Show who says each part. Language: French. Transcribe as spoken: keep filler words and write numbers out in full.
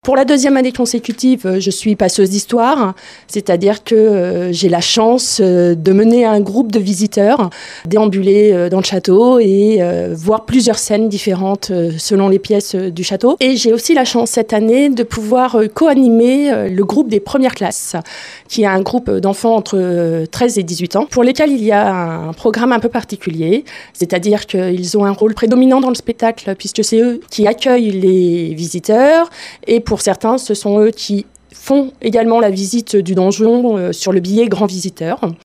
Speaker 1: Pour la deuxième année consécutive, je suis passeuse d'histoire, c'est-à-dire que euh, j'ai la chance euh, de mener un groupe de visiteurs, déambuler euh, dans le château et euh, voir plusieurs scènes différentes euh, selon les pièces euh, du château. Et j'ai aussi la chance cette année de pouvoir euh, co-animer euh, le groupe des premières classes, qui est un groupe d'enfants entre euh, treize et dix-huit ans, pour lesquels il y a un programme un peu particulier, c'est-à-dire qu'ils ont un rôle prédominant dans le spectacle, puisque c'est eux qui accueillent les visiteurs, et pour certains, ce sont eux qui font également la visite du donjon euh, sur le billet grand visiteur.